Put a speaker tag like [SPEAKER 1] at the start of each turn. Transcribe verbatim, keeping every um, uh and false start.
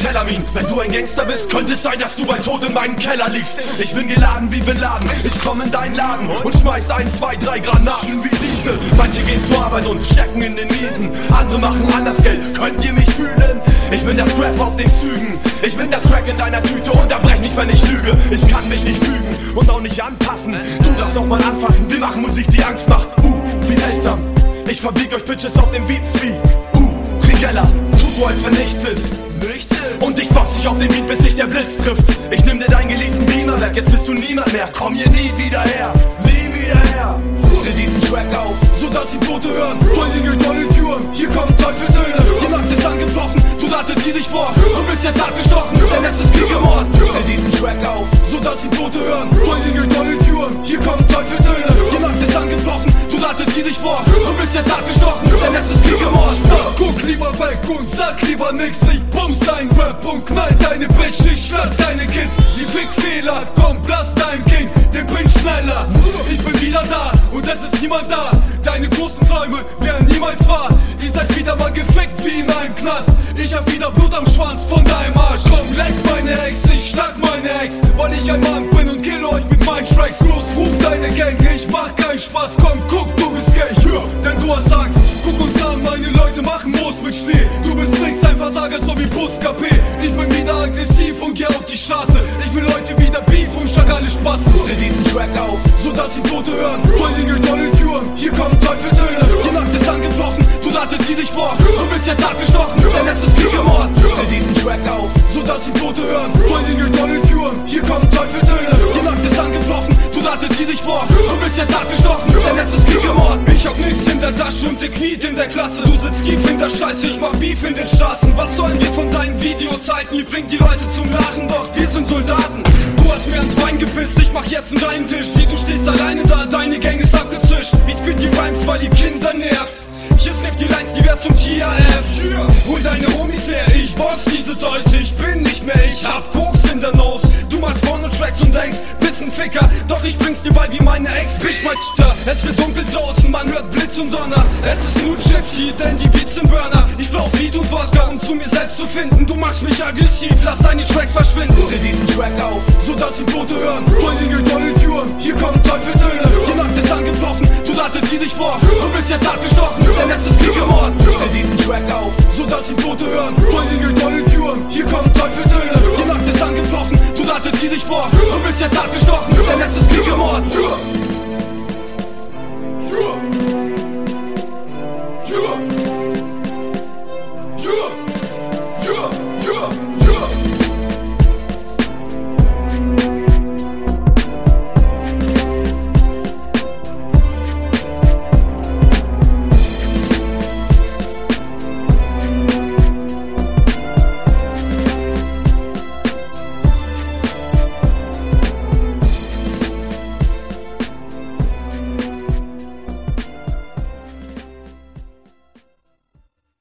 [SPEAKER 1] Kelamin. Wenn du ein Gangster bist, könnte es sein, dass du bei Tod in meinem Keller liegst. Ich bin geladen wie Bin Laden, ich komm in deinen Laden und schmeiß ein, zwei, drei Granaten wie diese. Manche gehen zur Arbeit und stecken in den Miesen, andere machen anders Geld, könnt ihr mich fühlen? Ich bin das Rap auf den Zügen, ich bin das Crack in deiner Tüte, unterbrech mich, wenn ich lüge. Ich kann mich nicht fügen und auch nicht anpassen, tu das noch mal anfassen, wir machen Musik, die Angst macht. Uh, wie seltsam, ich verbieg euch Bitches auf den Beats wie Uh, Trigella, tu so als wenn nichts ist. Nichts ist. Und ich box dich auf den Beat, bis sich der Blitz trifft. Ich nimm dir deinen geleasten Beamer weg, jetzt bist du niemand mehr. Komm hier nie wieder her, nie wieder her. Dreh diesen Track auf, sodass die Tote hören. Vollklingel tolle Türen, hier kommen Teufelstöne. Die Nacht ist angebrochen, du dachtest sie dich vor. Du bist jetzt abgestochen, denn es ist Krieg im Ort. Dreh diesen Track auf, sodass die Tote hören. Vollklingel tolle Türen, hier kommen Teufelstöne. Die Nacht ist angebrochen, du dachtest sie dich vor. Du bist jetzt abgestochen, denn es ist Krieg im Ort.
[SPEAKER 2] Guck lieber weg und sag lieber nix. Ich bums dein Rap und knall deine Bitch. Ich schlag deine Kids, die Fickfehler. Komm, blass dein King, den bin schneller. Ich bin wieder da und es ist niemand da. Deine großen Träume werden niemals wahr. Ihr seid wieder mal gefickt wie in einem Knast. Ich hab wieder Blut am Schwanz von deinem Arsch. Komm, leck meine Ex, ich schlag meine Ex, weil ich ein Mann bin und kill euch mit meinen Tracks. Los, ruf deine Gang, ich mach keinen Spaß. Komm, guck, du bist gay, yeah, denn du hast Angst. Guck uns an, meine Leute machen Moos mit Schnee. Du bist links ein Versager, so wie Bus-K P. Ich bin wieder aggressiv und geh auf die Straße. Ich will heute wieder Beef und statt alle Spaß.
[SPEAKER 1] Dreh diesen Track auf,
[SPEAKER 2] sodass die Tote hören. Vollklingel tolle Türen, hier kommen Teufelstöne. Die Nacht ist angebrochen, du dachtest sie dich vor. Du bist jetzt abgestochen, denn es ist Krieg im Ort.
[SPEAKER 1] Dreh diesen Track auf,
[SPEAKER 2] sodass die Tote hören. Vollklingel tolle Türen, hier kommen Teufelstöne. Die Nacht ist angebrochen, du dachtest sie dich vor. Du bist jetzt abgestochen, denn es ist Krieg im Ort.
[SPEAKER 1] Ich hab nix in der Tasche und ihr kniet in der Klasse. Du sitzt tief in der Scheiße, ich mach Beef in den Straßen. Was sollen wir von deinen Videos halten? Ihr bringt die Leute zum Lachen, doch wir sind Soldaten. Du hast mir ans Bein gepisst, ich mach jetzt einen deinen Tisch. Wie du stehst alleine da, deine Gang ist abgezischt. Ich spiel die Rhymes, weil ihr Kinder nervt. Hier snifft die Lines, die wär's zum T R F. Hol deine Homies her, ich boss diese Toys. Ich bin nicht mehr, ich hab Koks in der Nose. Du machst Porno-Tracks und denkst, bist ein Ficker. Doch ich bring's dir bei wie meine Ex, bitch, mein Cheater. Es wird dunkel draußen, man hört Blitz und Donner. Es ist nur Gypsy, denn die Beats sind Burner. Ich brauch Weed und Wodka, um zu mir selbst zu finden. Du machst mich aggressiv, lass deine Tracks verschwinden. Dreh diesen Track auf, sodass die Tote hören.
[SPEAKER 2] Vollklingel tolle Türen, hier kommen Teufelstöne.
[SPEAKER 1] Die Nacht ist angebrochen, du dachtest sie dich vor. Du bist jetzt abgestochen, denn es ist Krieg im Ort. Dreh diesen Track auf,
[SPEAKER 2] sodass die Tote hören. Vollklingel tolle Türen, hier kommen Teufelstöne.
[SPEAKER 1] Die Nacht ist angebrochen, du dachtest sie dich vor. Du bist jetzt abgestochen, denn es ist Krieg im Ort.
[SPEAKER 2] Yeah. Yeah.